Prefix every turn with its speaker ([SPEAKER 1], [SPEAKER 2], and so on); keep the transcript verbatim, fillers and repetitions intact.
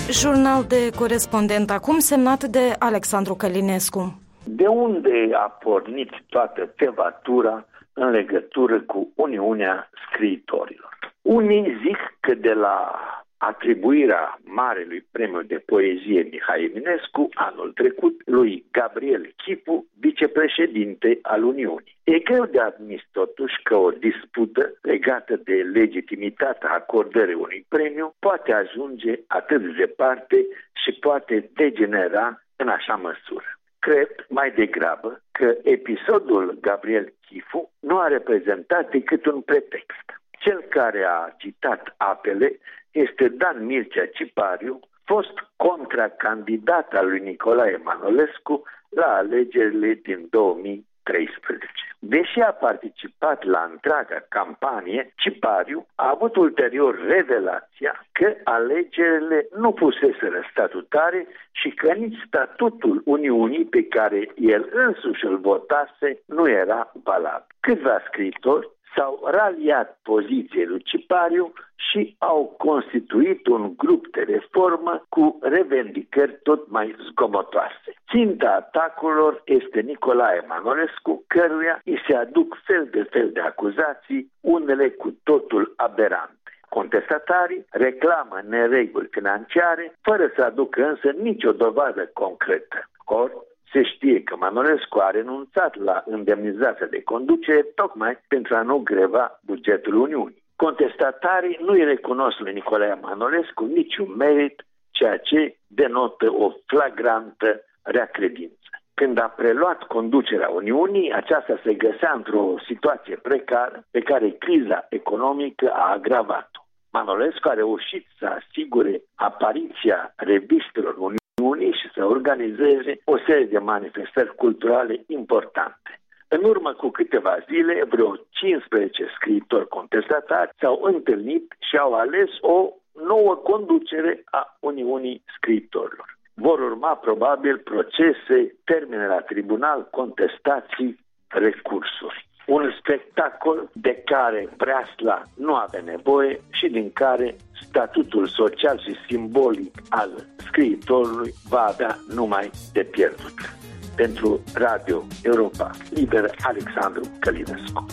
[SPEAKER 1] Jurnal de corespondent acum, semnat de Alexandru Călinescu.
[SPEAKER 2] De unde a pornit toată tevatura în legătură cu Uniunea Scriitorilor? Unii zic că de la atribuirea Marelui Premiu de Poezie Mihai Eminescu anul trecut lui Gabriel Chipu, vicepreședinte al Uniunii. E greu de admis totuși că o dispută legată de legitimitatea acordării unui premiu poate ajunge atât de departe și poate degenera în așa măsură. Cred mai degrabă că episodul Gabriel Chifu nu a reprezentat decât un pretext. Cel care a citat apele este Dan Mircea Cipariu, fost contracandidat al lui Nicolae Manolescu la alegerile din două mii treisprezece. Deși a participat la întreaga campanie, Cipariu a avut ulterior revelația că alegerile nu fuseseră statutare și că nici statutul Uniunii pe care el însuși îl votase nu era valabil. Câțiva scriitori s-au raliat poziției lui Cipariu și au constituit un grup de reformă cu revendicări tot mai zgomotoase. Ținta atacurilor este Nicolae Manolescu, căruia îi se aduc fel de fel de acuzații, unele cu totul aberante. Contestatarii reclamă nereguli financiare, fără să aducă însă nicio dovadă concretă. Or, se știe că Manolescu a renunțat la indemnizația de conducere tocmai pentru a nu greva bugetul Uniunii. Contestatarii nu îi recunosc lui Nicolae Manolescu niciun merit, ceea ce denotă o flagrantă rea credință. Când a preluat conducerea Uniunii, aceasta se găsea într-o situație precară pe care criza economică a agravat-o. Manolescu a reușit să asigure apariția revistelor Uniunii și să organizeze o serie de manifestări culturale importante. În urmă cu câteva zile, vreo cincisprezece scriitori contestatari s-au întâlnit și au ales o nouă conducere a Uniunii Scriitorilor. Vor urma probabil procese, termene la tribunal, contestații, recursuri. Un spectacol de care Breasla nu avea nevoie și din care statutul social și simbolic al scriitorului va avea numai de pierdut. Pentru Radio Europa Liberă, Alexandru Călinescu.